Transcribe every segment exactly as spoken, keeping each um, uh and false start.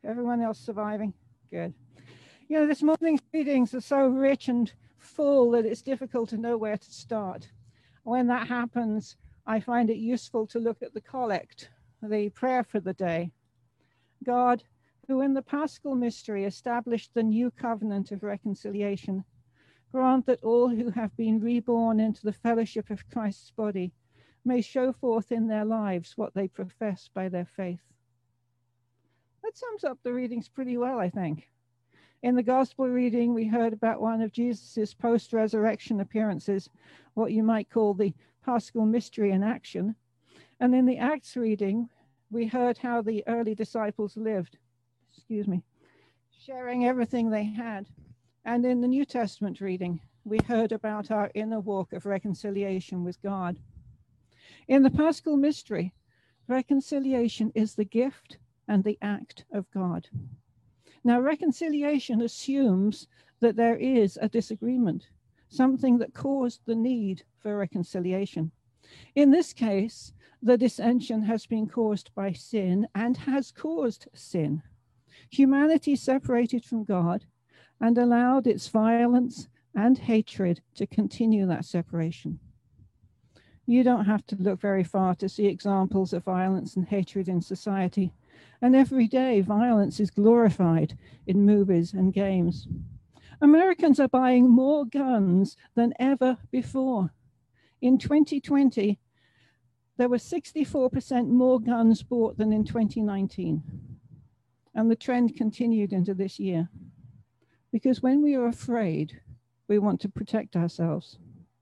Everyone else surviving? Good. You know, this morning's readings are so rich and full that it's difficult to know where to start. When that happens, I find it useful to look at the collect, the prayer for the day. God, who in the Paschal mystery established the new covenant of reconciliation, grant that all who have been reborn into the fellowship of Christ's body may show forth in their lives what they profess by their faith. That sums up the readings pretty well, I think. In the gospel reading, we heard about one of Jesus's post-resurrection appearances, what you might call the Paschal mystery in action. And in the Acts reading, we heard how the early disciples lived, excuse me, sharing everything they had. And in the New Testament reading, we heard about our inner walk of reconciliation with God. In the Paschal mystery, reconciliation is the gift and the act of God. Now, reconciliation assumes that there is a disagreement, something that caused the need for reconciliation. In this case, the dissension has been caused by sin and has caused sin. Humanity separated from God and allowed its violence and hatred to continue that separation. You don't have to look very far to see examples of violence and hatred in society. And every day, violence is glorified in movies and games. Americans are buying more guns than ever before. In twenty twenty, there were sixty-four percent more guns bought than in twenty nineteen. And the trend continued into this year. Because when we are afraid, we want to protect ourselves.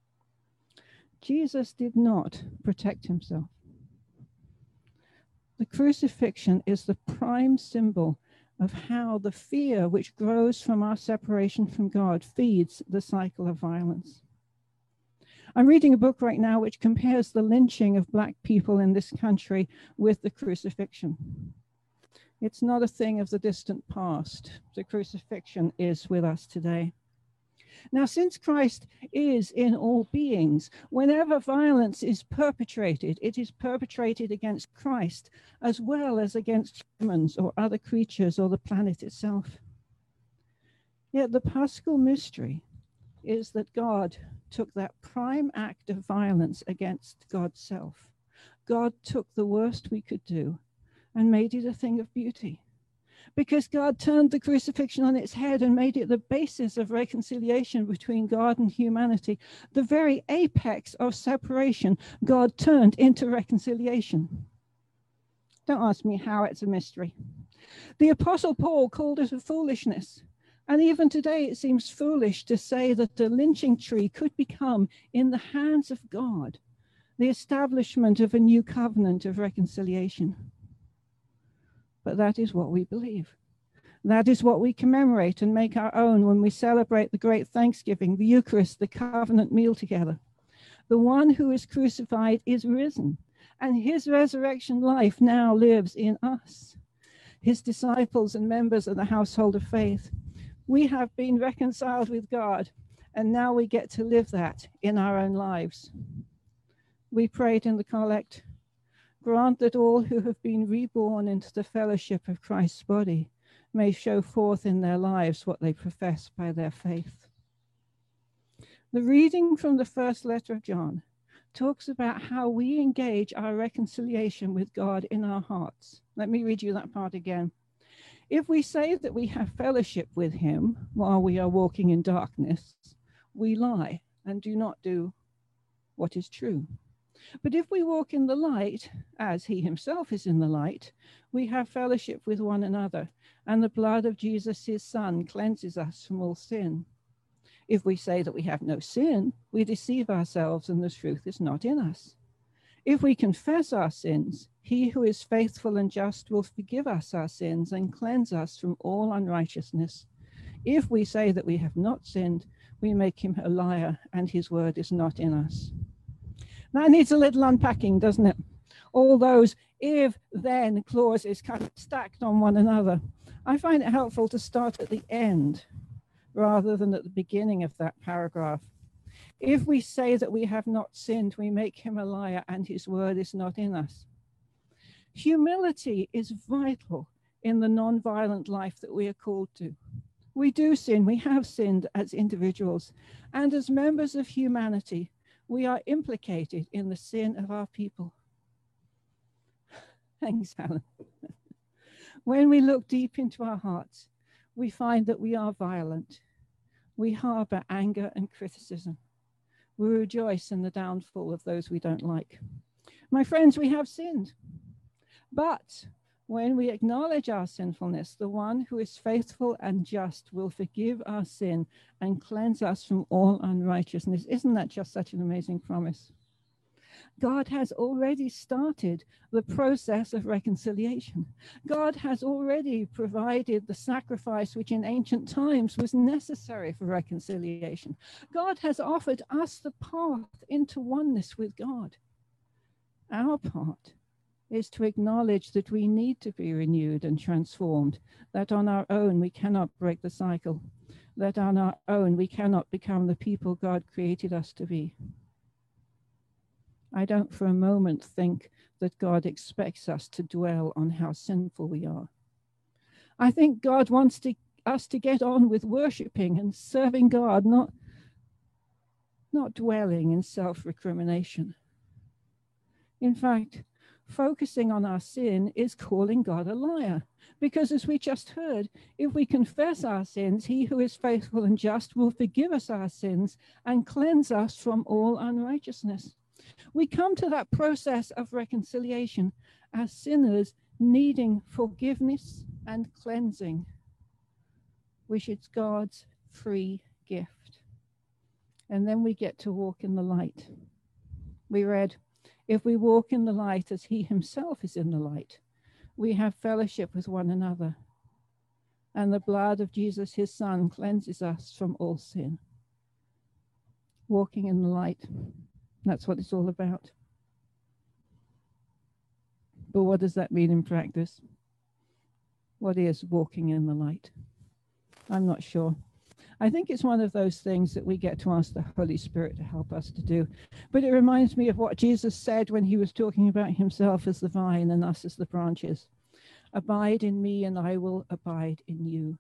Jesus did not protect himself. The crucifixion is the prime symbol of how the fear which grows from our separation from God feeds the cycle of violence. I'm reading a book right now which compares the lynching of Black people in this country with the crucifixion. It's not a thing of the distant past. The crucifixion is with us today. Now, since Christ is in all beings, whenever violence is perpetrated, it is perpetrated against Christ as well as against humans or other creatures or the planet itself. Yet the Paschal mystery is that God took that prime act of violence against God's self. God took the worst we could do and made it a thing of beauty. Because God turned the crucifixion on its head and made it the basis of reconciliation between God and humanity. The very apex of separation, God turned into reconciliation. Don't ask me how, it's a mystery. The Apostle Paul called it a foolishness. And even today it seems foolish to say that the lynching tree could become, in the hands of God, the establishment of a new covenant of reconciliation. But that is what we believe. That is what we commemorate and make our own when we celebrate the great Thanksgiving, the Eucharist, the covenant meal together. The one who is crucified is risen, and his resurrection life now lives in us, his disciples and members of the household of faith. We have been reconciled with God, and now we get to live that in our own lives. We prayed in the collect, grant that all who have been reborn into the fellowship of Christ's body may show forth in their lives what they profess by their faith. The reading from the first letter of John talks about how we engage our reconciliation with God in our hearts. Let me read you that part again. If we say that we have fellowship with him while we are walking in darkness, we lie and do not do what is true. But if we walk in the light, as he himself is in the light, we have fellowship with one another, and the blood of Jesus, his son, cleanses us from all sin. If we say that we have no sin, we deceive ourselves, and the truth is not in us. If we confess our sins, he who is faithful and just will forgive us our sins and cleanse us from all unrighteousness. If we say that we have not sinned, we make him a liar, and his word is not in us. That needs a little unpacking, doesn't it? All those if, then clauses kind of stacked on one another. I find it helpful to start at the end rather than at the beginning of that paragraph. If we say that we have not sinned, we make him a liar and his word is not in us. Humility is vital in the non-violent life that we are called to. We do sin, we have sinned as individuals, and as members of humanity, we are implicated in the sin of our people. Thanks, Alan. When we look deep into our hearts, we find that we are violent. We harbor anger and criticism. We rejoice in the downfall of those we don't like. My friends, we have sinned. But when we acknowledge our sinfulness, the one who is faithful and just will forgive our sin and cleanse us from all unrighteousness. Isn't that just such an amazing promise? God has already started the process of reconciliation. God has already provided the sacrifice which in ancient times was necessary for reconciliation. God has offered us the path into oneness with God. Our part is to acknowledge that we need to be renewed and transformed, that on our own we cannot break the cycle, that on our own we cannot become the people God created us to be. I don't for a moment think that God expects us to dwell on how sinful we are. I think God wants to, us to get on with worshiping and serving God, not, not dwelling in self-recrimination. In fact, focusing on our sin is calling God a liar. Because as we just heard, if we confess our sins, he who is faithful and just will forgive us our sins and cleanse us from all unrighteousness. We come to that process of reconciliation as sinners needing forgiveness and cleansing, which is God's free gift. And then we get to walk in the light. We read, if we walk in the light as he himself is in the light, we have fellowship with one another. And the blood of Jesus, his son, cleanses us from all sin. Walking in the light. That's what it's all about. But what does that mean in practice? What is walking in the light? I'm not sure. I think it's one of those things that we get to ask the Holy Spirit to help us to do. But it reminds me of what Jesus said when he was talking about himself as the vine and us as the branches. Abide in me and I will abide in you.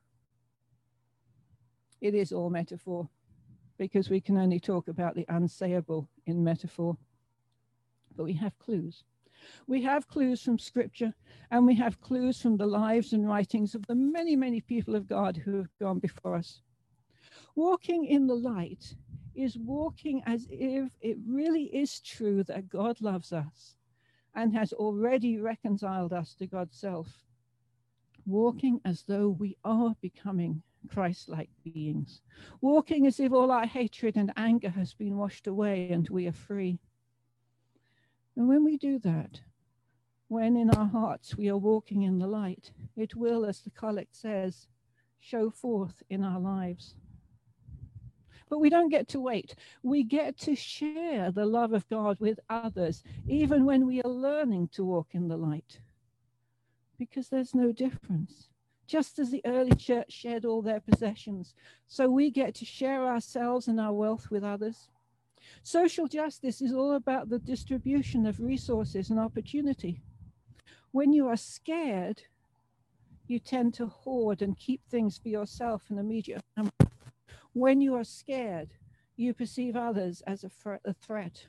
It is all metaphor, because we can only talk about the unsayable in metaphor. But we have clues. We have clues from Scripture, and we have clues from the lives and writings of the many, many people of God who have gone before us. Walking in the light is walking as if it really is true that God loves us and has already reconciled us to God's self. Walking as though we are becoming Christ-like beings. Walking as if all our hatred and anger has been washed away and we are free. And when we do that, when in our hearts we are walking in the light, it will, as the collect says, show forth in our lives. But we don't get to wait. We get to share the love of God with others, even when we are learning to walk in the light. Because there's no difference. Just as the early church shared all their possessions, so we get to share ourselves and our wealth with others. Social justice is all about the distribution of resources and opportunity. When you are scared, you tend to hoard and keep things for yourself and immediate family. When you are scared, you perceive others as a, fr- a threat.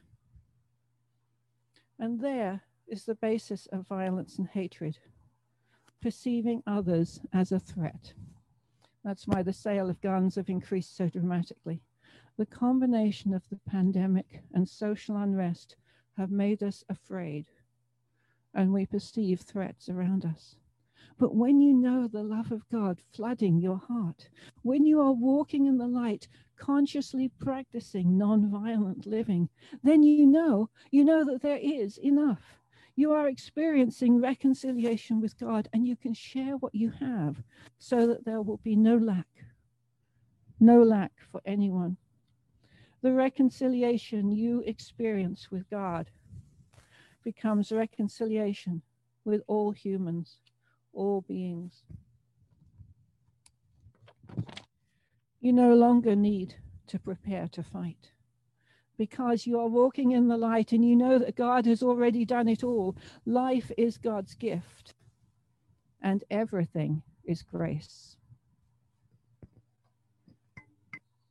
And there is the basis of violence and hatred, perceiving others as a threat. That's why the sale of guns have increased so dramatically. The combination of the pandemic and social unrest have made us afraid, and we perceive threats around us. But when you know the love of God flooding your heart, when you are walking in the light, consciously practicing non-violent living, then you know, you know that there is enough. You are experiencing reconciliation with God, and you can share what you have so that there will be no lack, no lack for anyone. The reconciliation you experience with God becomes reconciliation with all humans, all beings. You no longer need to prepare to fight because you are walking in the light and you know that God has already done it all. Life is God's gift. and everything is grace.